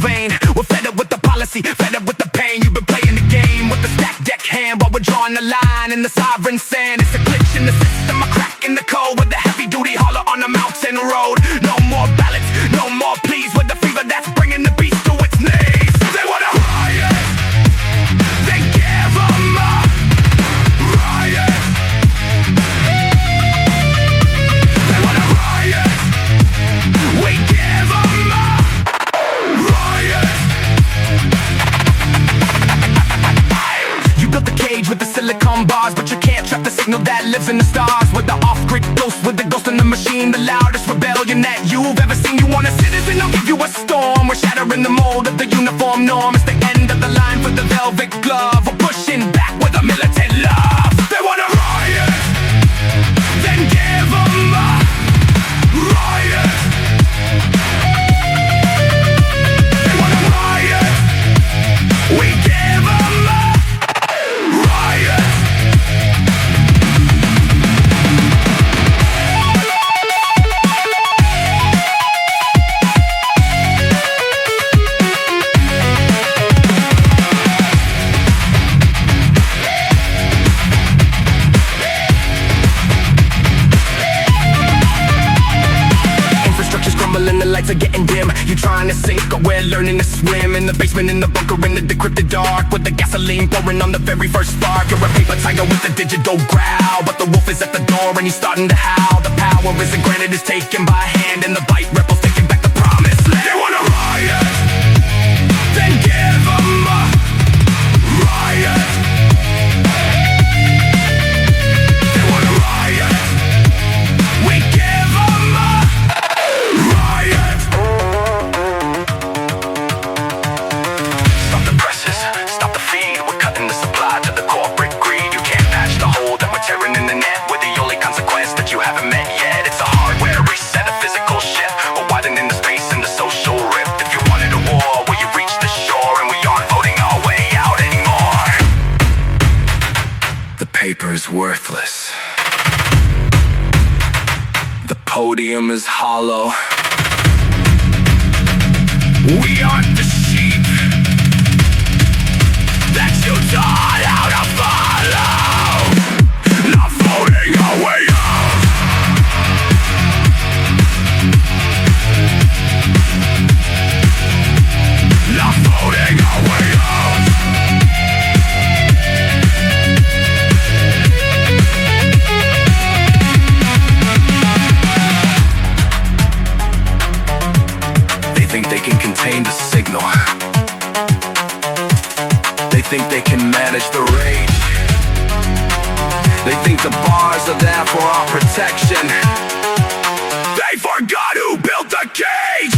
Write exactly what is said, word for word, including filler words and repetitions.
vain. We're fed up with the policy, fed up with the pain. You've been playing the game with the stacked deck hand, while we're drawing the line in the sovereign sand. It's a glitch in the system, a crack in the code, with the heavy duty hauler on the mountain road. No more ballots, no more pleas, with the fever that's bringing the beast to its knees. They wanna riot, they give 'em up. Riot, they wanna riot, we give 'em up. Riot. You built the cage with the silicone bars, but you can't trap the signal that lives in the stars. With the off-grid ghost, with the ghost in the machine, the loudest rebellion that you've ever seen. You want a citizen, I'll give you a storm. We're shattering the mold of the uniform norm. It's the end of the line for the velvet glove. We're pushing back with a militant love. They wanna riot, then give 'em up. Riot, they wanna riot, we give 'em up. Riot. And the lights are getting dim. You trying to sink, or we're learning to swim. In the basement, in the bunker, in the decrypted dark, with the gasoline pouring on the very first spark. You're a paper tiger with a digital growl, but the wolf is at the door and he's starting to howl. The power isn't granted, it's taken by hand, and the bite rebels taking back the promised land. They wanna riot, then give 'em up. Riot, they wanna riot, we give 'em up. Riot. Stop the presses, stop the feed. We're cutting the supply to the corporate greed. You can't patch the hole that we're tearing in the net, with the only consequence that you haven't met yet. It's a hardware reset, a physical shift. We're widening the space in the social rift. If you wanted a war, well, you reached the shore, and we aren't voting our way out anymore. The paper is worthless. The podium is hollow. We aren't the sheep that you taught how to follow. Not voting our way out. Not voting our way out. They think they can contain the signal. They think they can manage the rage. They think the bars are there for our protection. They forgot who built the cage.